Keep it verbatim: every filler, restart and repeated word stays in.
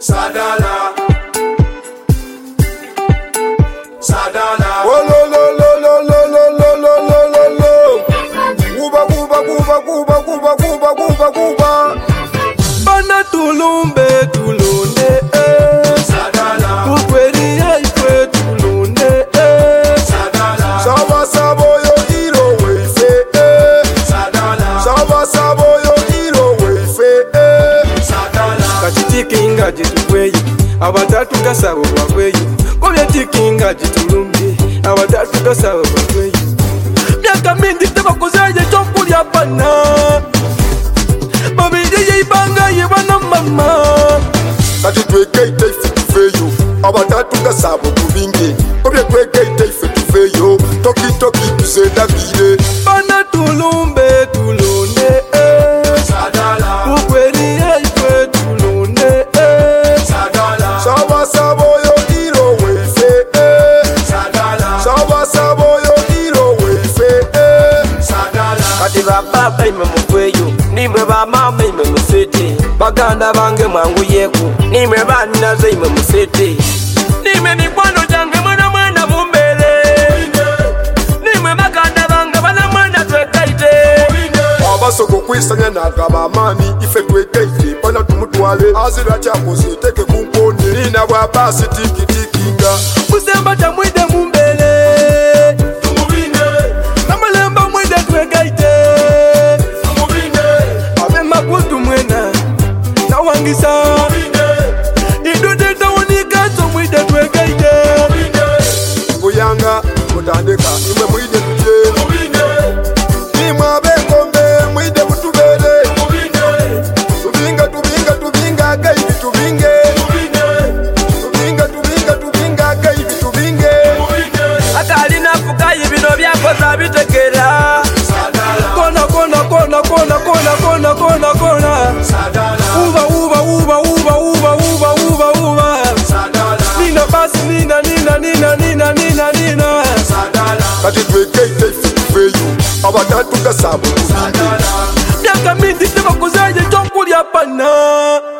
Sadala, Sadala. Oh lo lo lo lo lo lo lo lo lo lo. Cuba Cuba Cuba Cuba Cuba Cuba Cuba Cuba. Bana tulumbe tulunde eh. Sadala, Kukweli haifwe tulunde eh. Sadala, Saba sabo yo iro weife eh. Sadala, Saba sabo yo iro weife eh. Sadala. Kachitikinga jitukweyo abatatu gasabo bakweyo kobye tikinga jitulumbe abatatu gasabo bakweyo myaka mingi tebakozaye kyokulya bana babiri yeibanga ye bana mama kati twekeite ife tufeyo abatatu gasabo tubinge kobye twekeite ife tufeyo toki toki tuzedabire bana tulumbe tulonde eh. Sadala, Kukweli haifwe tulonde eh. Sadala, Saba sabo yo iro weife eh. Sadala, Saba sabo yo iro weife eh. Sadala. Kati baba ime mukweyo nimwe bamama ime musete baganda bange mwangu yeku nimwe bannaze ime musete nimwe mikwano jange mwana mwana mumbele nimwe baganda bange bana mwana twekaite Abasoko kwisanya nagaba amani ife twekeite bana tumutwale azira cyakoze teke kunkone nina bwa basi tiki tikinga musemba tamwide mumbele Tumubine, namalemba mwide twekeite tumubine, abe makutu mwena nawangisa idude tawonika tomwide twekeite Buyanga mutandika imwe mwide tuje tumubine, nimwe abengombe mwide butubere tumubine, tubinga tubinga tubinga gaidi tubinge tubinga tubinga tubinga gaidi tubinge atali nafukayi bino byakoza bitekera Sadala, kona kona kona kona kona kona kona kona Sadala, uba uba uba uba uba uba uba uba Sadala, nina basi nina nina nina nina nina nina Sadala, kati twekeite ifeyo abatatu gasabo Sadala. myaka mingi tebakozaye kyokulya bana